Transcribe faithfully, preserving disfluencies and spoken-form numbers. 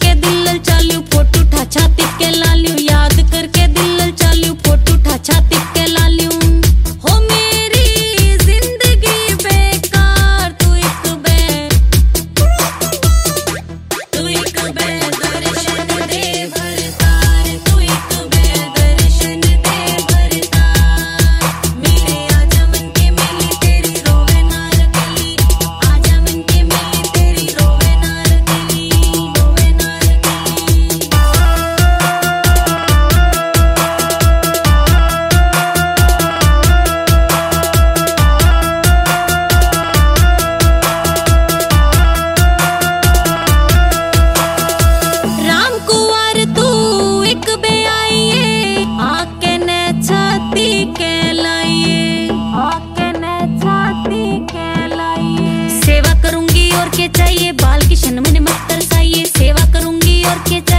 करके दिल ललचा लियो, फोटो उठा छाती के ला लियो, याद करके दिल ललचा लियो, फोटो उठा छाती के ला लियो। हो मेरी जिंदगी बेकार तू एक बे तू एक बे दर्शन दे भरतार, तू एक बे दर्शन दे भरतार। मेरे आजा मन के मेली तेरी रोवे ना रखली, आजा मन के मेली तेरी रोवे ना रखली, रोवे ना रखली। राम कुंवर तू एक बे आइए, आके ने छाती के लाइए, आके ने छाती के लाइए। सेवा करूंगी और के चाहिए, बाल किशन मैंने मत तरसाइए, सेवा करूंगी और के